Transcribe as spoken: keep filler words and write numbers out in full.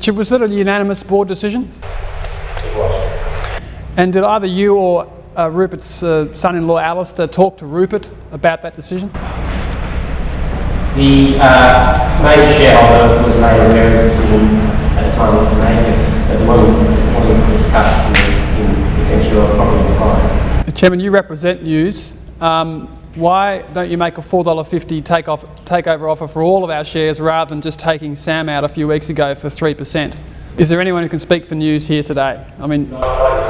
Richard, was it a unanimous board decision? It was. And did either you or uh, Rupert's uh, son-in-law Alistair talk to Rupert about that decision? The uh, major shareholder was made aware of the decision at the time of making it, but it wasn't, it wasn't discussed in, in essentially or properly defined. Chairman, you represent News. Um, why don't you make a four dollars fifty take off, takeover offer for all of our shares rather than just taking Sam out a few weeks ago for three percent? Is there anyone who can speak for News here today? I mean,